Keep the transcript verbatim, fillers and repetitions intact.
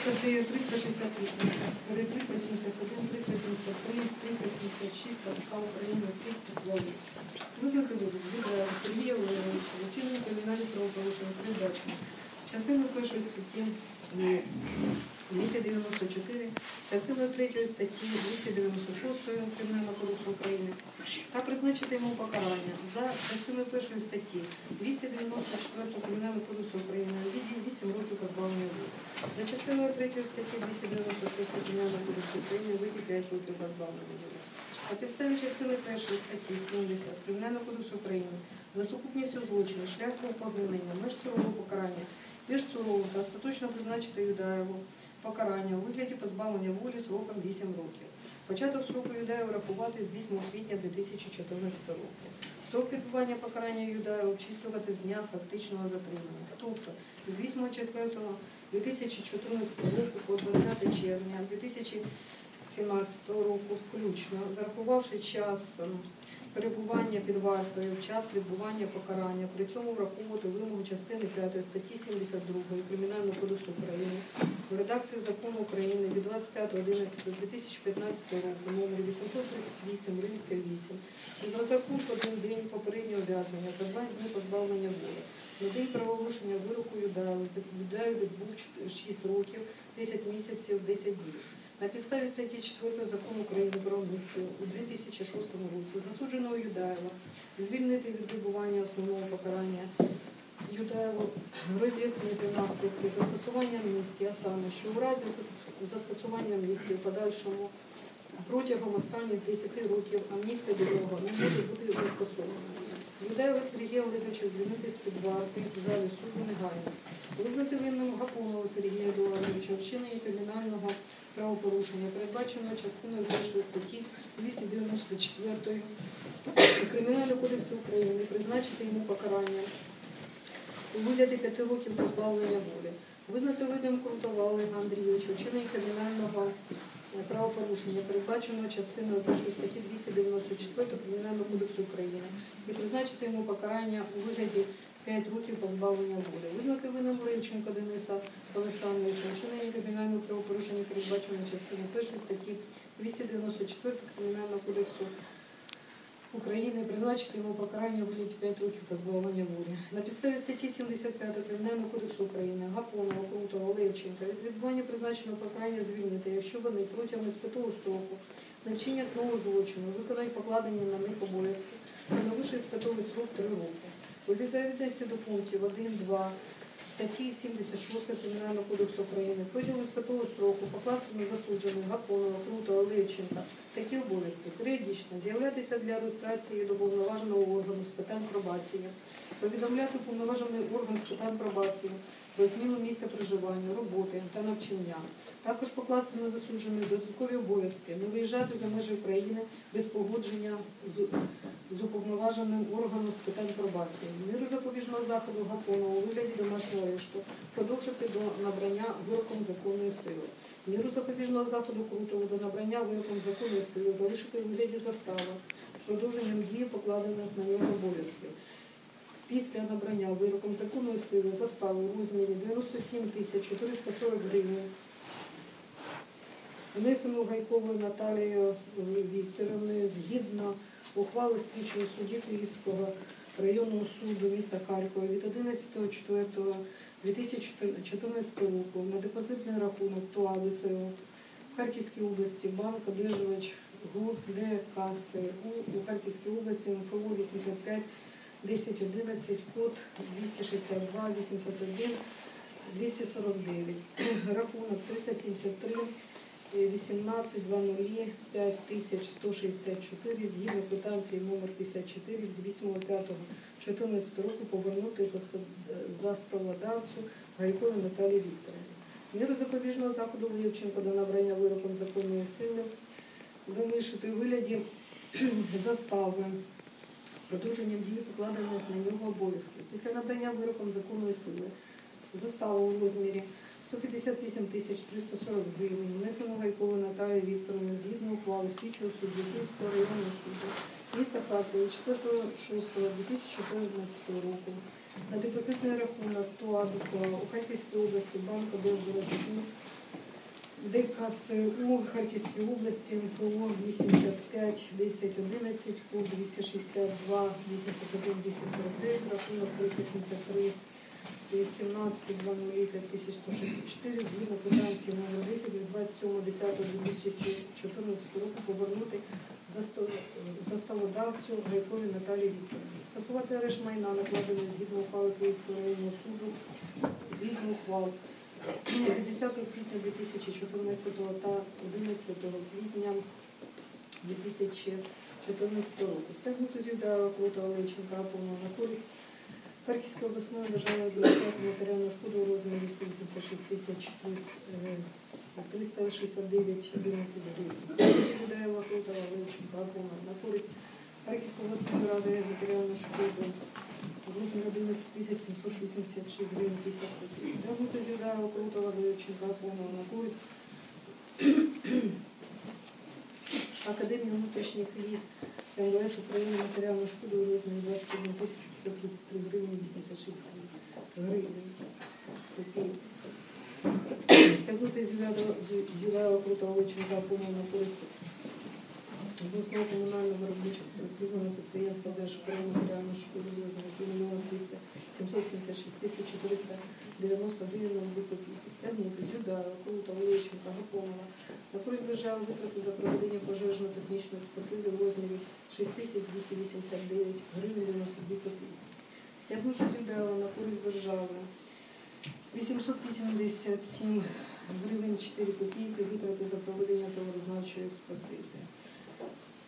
статтею триста шістдесят вісім, триста сімдесят один, триста сімдесят три, триста сімдесят шість КПК України суд ухвалив. Визнати Відаєва Сергія Володимировича вчинення кримінальних правопорушень передбачено частиною першої статті двісті дев'яносто чотири, частиною третьої статті двісті дев'яносто шість Кримінального кодексу України та призначити йому покарання за частиною першої статті двісті дев'яносто чотири Кримінального кодексу України у віді вісім років позбавлення волі. За частиною третьої статті двісті дев'яносто шість Кримінального кодексу України у виді п'ять років позбавлення волі. На підставі частини першої статті сімдесят Кримінального кодексу України за сукупністю злочину шляхом повернення меж сурового покарання більш сурового та остаточно призначити Юдаєву покарання у вигляді позбавлення волі сроком вісім років. Початок строку Юдаєва рахувати з восьмого квітня дві тисячі чотирнадцятого року. Строк відбування покарання Юдаєва обчислювати з дня фактичного затримання, тобто з восьмого четвертого дві тисячі чотирнадцятого року по двадцяте червня дві тисячі сімнадцятого року включно, зарахувавши час перебування під вартою, час відбування покарання, при цьому враховувати вимогу частини п'ятої статті сімдесят другої Кримінального кодексу України в редакції Закону України від двадцять п'ятого одинадцятого дві тисячі п'ятнадцятого року номер вісімсот тридцять вісім Римська вісім із розрахунку один день попереднього ув'язнення за два дні позбавлення волі. На день правопорушення вироку Юдаєв відбув шість років, десять місяців, десять днів. На підставі статті четвертої Закону України про вбивство у дві тисячі шостому році засудженого Юдаєва звільнити від відбування основного покарання Юдаєву роз'яснити наслідки застосування амністії, а саме, що у разі застосування амністії в подальшому протягом останніх десяти років амністія до нього не може бути застосована. Юдаєва Сергія Олеговича звільнити з-під варти в залі суду негайно. Визнати винним Гапонова Сергія Едуардовича вчинення кримінального правопорушення, передбаченого частиною першої статті двісті дев'яносто чотири Кримінального кодексу України, призначити йому покарання у вигляді п'яти років позбавлення волі. Визнати винним Крутова Олега Андрійовича вчинення кримінального правопорушення, передбаченого частиною першої статті двісті дев'яносто чотири Кримінального кодексу України і призначити йому покарання у вигляді п'ять років позбавлення волі. Визнати винним Левченка Дениса Олександровича вчинення кримінального правопорушення, передбаченого частиною першої статті двісті дев'яносто чотири Кримінального кодексу України, призначити йому покарання у вигляді п'ять років позбавлення волі. На підставі статті сімдесят п'ять Кримінального кодексу України Гапонова, Крутова, Левченка від відбування призначеного покарання звільнити, якщо вони протягом іспитового строку не вчинять нового злочину, виконають покладені на них обов'язки, становивши іспитовий строк три роки. У відповідності до пунктів один, два статті сімдесят шість Кримінального кодексу України протягом іспитового строку покласти на засуджених Гапонова, Крутого, Левченка такі обов'язки: періодично з'являтися для реєстрації до повноваженого органу з питань пробації, повідомляти уповноважений орган з питань пробації про зміну місця проживання, роботи та навчання. Також покласти на засуджених додаткові обов'язки: не виїжджати за межі України без погодження з, з уповноваженим органом з питань пробації. Міру запобіжного заходу Гапонова у вигляді домашнього арешту продовжити до набрання вироком законної сили. Міру запобіжного заходу Крутого до набрання вироком законної сили залишити у вигляді застави з продовженням дії покладених на нього обов'язків. Після набрання вироком законної сили застави у розмірі дев'яносто сім тисяч чотириста сорок гривень, внесену Гайковою Наталією Вікторівною згідно ухвали слідчого судді Київського районного суду міста Харкова від одинадцятого четвертого дві тисячі чотирнадцятого року на депозитний рахунок ТОА ВСО в Харківській області, банк «Одержувач ГУ ДКСУ» у Харківській області, МФО вісімдесят п'ять десять одинадцять, код двісті шістдесят два вісімдесят один двісті сорок дев'ять, рахунок триста сімдесят три вісімнадцять двадцять п'ять тисяч сто шістдесят чотири, згідно квитанції номер п'ятдесят чотири від восьмого п'ятого чотирнадцятого року повернути застолодавцю Гайковій Наталії Вікторівні. Міру запобіжного заходу Левченка до набрання вироком законної сили залишити у вигляді застави з продовженням дії покладених на нього обов'язків. Після набрання вироком законної сили застава у розмірі сто п'ятдесят вісім тисяч триста сорок гривень, внесено Гайковою Наталією Вікторівною згідно ухвали слідчого судді Київського районного суду міста Харкова четвертого шостого дві тисячі чотирнадцятого року на депозитний рахунок ТОА ВСО у Харківській області, банк «Одержувач ГУ ДКСУ Харківської області, МФО вісімдесят п'ять десять одинадцять, код двісті шістдесят два вісімдесят один двісті сорок дев'ять, рахунок триста сімдесят три вісімнадцять двадцять п'ять тисяч сто шістдесят чотири, згідно квитанції номер десять від двадцять сьомого десятого дві тисячі чотирнадцятого року повернути заставодавцю Гайковій Наталії Вікторівні. Скасувати арешт майна, накладений згідно ухвали Київського районного суду, згідно ухвал десятого квітня дві тисячі чотирнадцятого та одинадцятого квітня дві тисячі чотирнадцятого року. Стягнути з Юдая Клота Олейченка повного на користь Харківської обласної державної адміністрації матеріальну шкоду у розмірі сто вісімдесят шість тисяч триста шістдесят дев'ять одинадцять гривень. Стягнути з Юдая Клота Олейченка повного на користь Харківської обласної ради матеріальну шкоду у розмірі одинадцять тисяч сімсот вісімдесят шість гривень п'ятдесят копійок. Стягнути з Юдая Клота Олейченка повного на користь Академії внутрішніх військ МВС України матеріальну шкоду у розмірі двадцять одну тисячу сто тридцять три гривні вісімдесят шість гривень. Стягнути з Юлія Окрута Олеченка повного на користь обласного комунального виробничого колективного підприємства Держприйому матеріальну шкоду у розмірі мільйон триста сімсот сімдесят шість тисяч чотириста дев'яносто гривень дві копійки. Стягнути з Юлія Окрута Олеченка повного на користь держави витрати за проведення пожежно-технічної експертизи в розмірі шість тисяч двісті вісімдесят дев'ять гривень дев'яносто дві копійки. Стягнути з Юлія на користь держави вісімсот вісімдесят сім гривень чотири копійки витрати за проведення товарознавчої експертизи.